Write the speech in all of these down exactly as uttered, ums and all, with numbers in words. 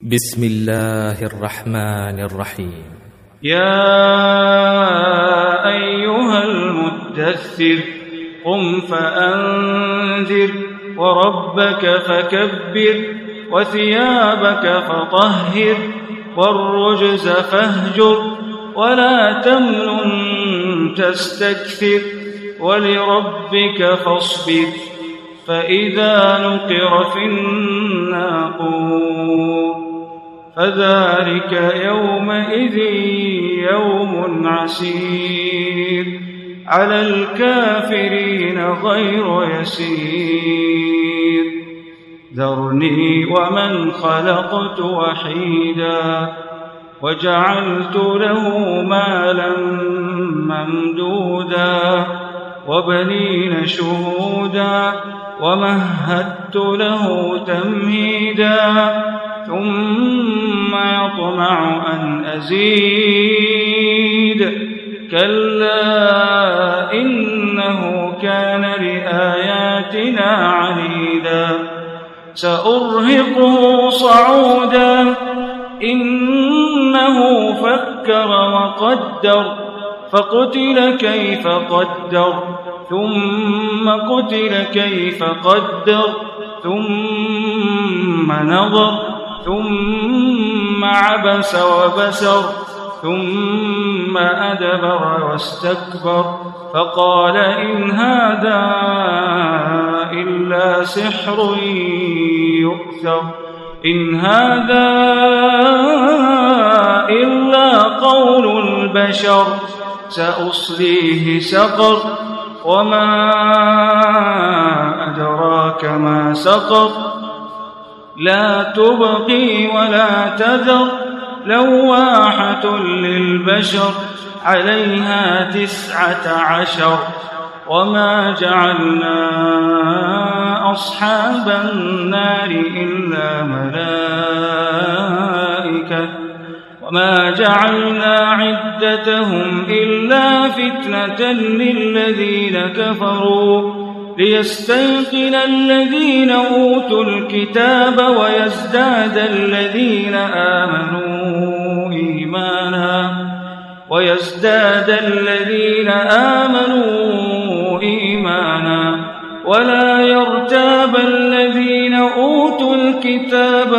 بسم الله الرحمن الرحيم. يا أيها المدثر قم فأنذر وربك فكبر وثيابك فطهر والرجز فاهجر ولا تمنن تستكثر ولربك فاصبر فإذا نقر في الناقور فذلك يومئذ يوم عسير على الكافرين غير يسير ذرني ومن خلقت وحيدا وجعلت له مالا ممدودا وبنين شهودا ومهدت له تمهيدا ثم يطمع أن أزيد كلا إنه كان لآياتنا عنيدا سأرهقه صعودا إنه فكر وقدر فقتل كيف قدر ثم قتل كيف قدر ثم نظر ثم عبس وبسر ثم أدبر واستكبر فقال إن هذا إلا سحر يؤثر إن هذا إلا قول البشر سأصليه سقر وما أدراك ما سقر لا تبقي ولا تذر لواحة للبشر عليها تسعة عشر وما جعلنا أصحاب النار إلا ملائكة وما جعلنا عدتهم إلا فتنة للذين كفروا ليستيقن الذين أوتوا الكتاب ويزداد الذين آمنوا إيمانا ويزداد الذين آمنوا إيمانا ولا يرتاب الذين أوتوا الكتاب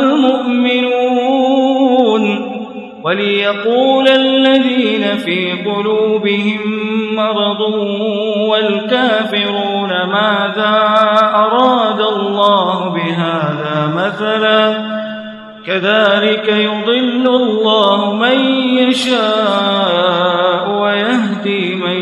والمؤمنون وليقول الذين في قلوبهم مرض والكافرون ماذا أراد الله بهذا مثلا كذلك يضل الله من يشاء ويهدي من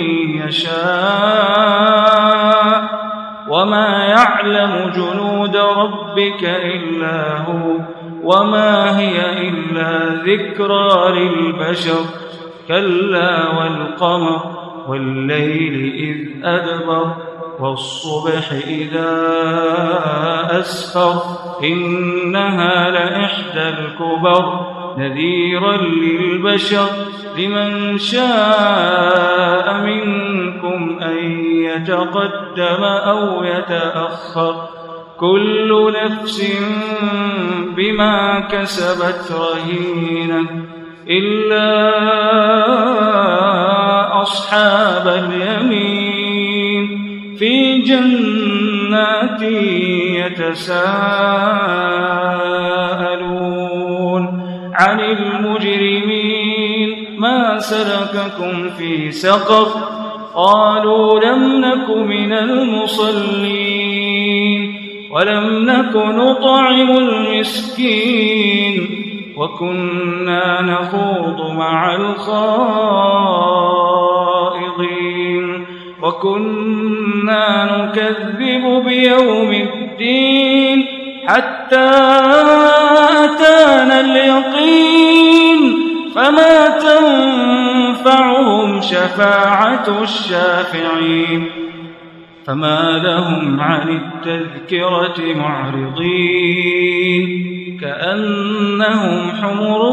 يشاء وما يعلم جنود ربك إلا هو وما هي إلا ذكرى للبشر كلا والقمر والليل إذ أدبر والصبح إذا أسفر إنها لإحدى الكبر نذيرا للبشر لمن شاء منكم أن يتقدم أو يتأخر كل نفس بما كسبت رهينة إلا أصحاب اليمين في جنات يتساءلون عن المجرمين ما سلككم في سقر قالوا لم نك من المصلين ولم نك نطعم المسكين وكنا نخوض مع الخائضين وكنا نكذب بيوم الدين حتى أتانا اليقين فما تنفعهم شفاعة الشافعين فما لهم عن التذكرة معرضين كأنهم حمر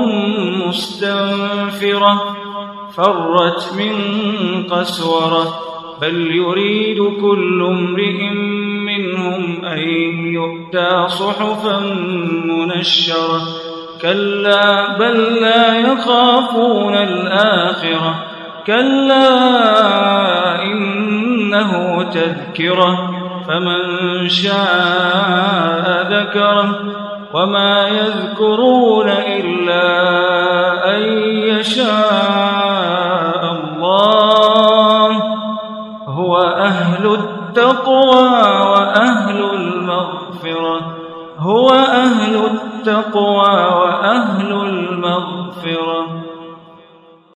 مستنفرة فرت من قسورة بل يريد كل امرئ منهم أن يؤتى صحفا منشرة كلا بل لا يخافون الآخرة كلا إنه تذكرة فمن شاء ذكره وما يذكرون إلا أن يشاء الله هو أهل التقوى وأهل المغفرة هو أهل التقوى وأهل